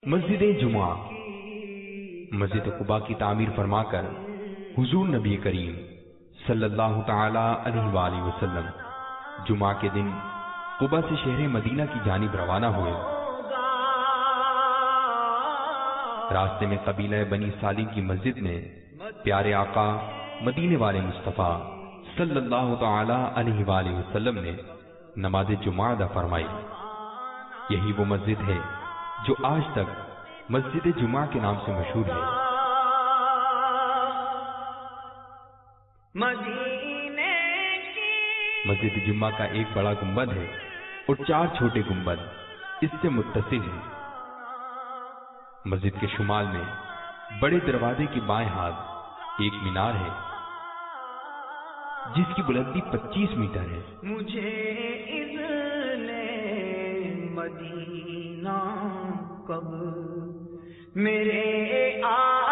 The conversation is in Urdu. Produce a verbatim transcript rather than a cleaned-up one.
مسجد جمعہ مسجد قباء کی تعمیر فرما کر حضور نبی کریم صلی اللہ تعالی علیہ وآلہ وسلم جمعہ کے دن قباء سے شہر مدینہ کی جانب روانہ ہوئے۔ راستے میں قبیلہ بنی سالم کی مسجد میں پیارے آقا مدینے والے مصطفیٰ صلی اللہ تعالی علیہ وآلہ وسلم نے نماز جمعہ ادا فرمائی۔ یہی وہ مسجد ہے جو آج تک مسجد جمعہ کے نام سے مشہور ہے۔ مسجد جمعہ کا ایک بڑا گنبد ہے اور چار چھوٹے گنبد اس سے متصل ہیں۔ مسجد کے شمال میں بڑے دروازے کے بائیں ہاتھ ایک مینار ہے جس کی بلندی پچیس میٹر ہے۔ مجھے اذن مدینہ کب میرے آ